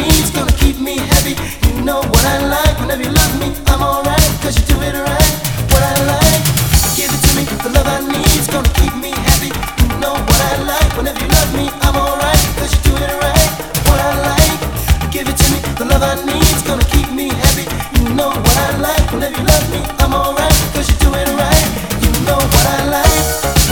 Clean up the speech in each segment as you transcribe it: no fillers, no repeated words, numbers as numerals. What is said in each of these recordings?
need's gonna keep me happy. You know what I like. Whenever you love me, I'm alright, 'cause you do it right. What I like, give it to me. The love I need's gonna keep me happy. You know what I like. Whenever you love me, I'm alright, 'cause you do it right. What I like, give it to me. The love I need's gonna keep me happy. You know what I like. Whenever you love me, I'm alright, 'cause you do it right. You know what I like.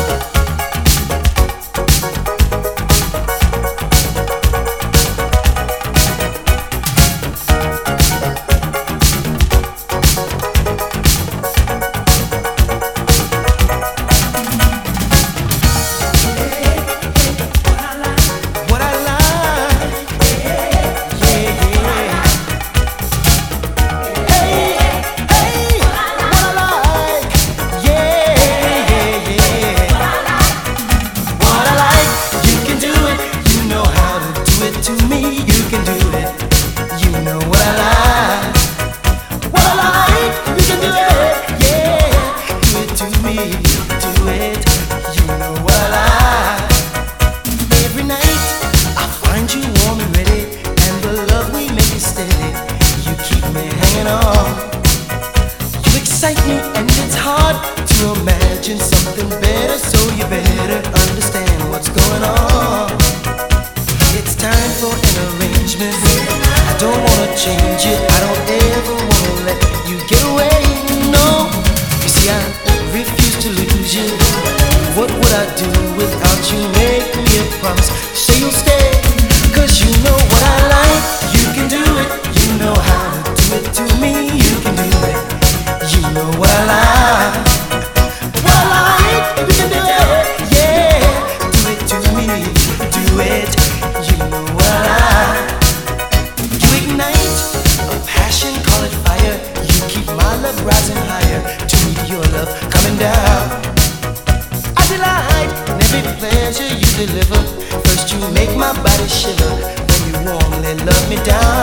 Something better, so you better understand what's going on. It's time for an arrangement. I don't wanna change it. I don't ever wanna let you get away. No, you see, I refuse to lose you. What would I do without you? Make me a promise, say you'll stay. 'Cause you know what I like. You can do it. You know how to do it to me. You can do it. You know what I like. You can do it, yeah. Do it to me, do it. You know what I like. You ignite a passion, call it fire. You keep my love rising higher to meet your love coming down. I delight in every pleasure you deliver. First you make my body shiver, then you warmly love me down.